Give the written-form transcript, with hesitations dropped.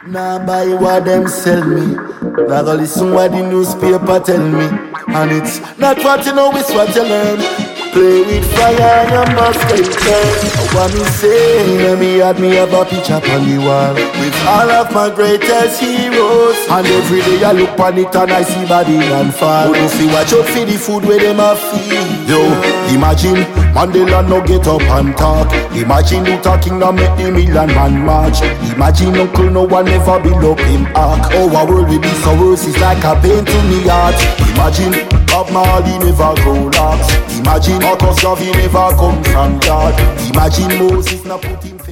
Nah buy what them sell me. Nah go listen what the newspaper tell me. And it's not what you know, it's what you learn. Play with fire and you must get burned. What me say, me had me have a picture on the wall with all of my greatest heroes. And every day I look on it and I see body and fall. Who see watch out for the food where them a feed. Yo, imagine Mandela no get up and talk. Imagine Luther King no make the million man march. Imagine Uncle no one never build up him ark. Oh, our world will be so worse, it's like a pain to me heart. Imagine Bob Marley never grow locks. Imagine Marcus Garvey never come from God. Imagine Moses not put him face.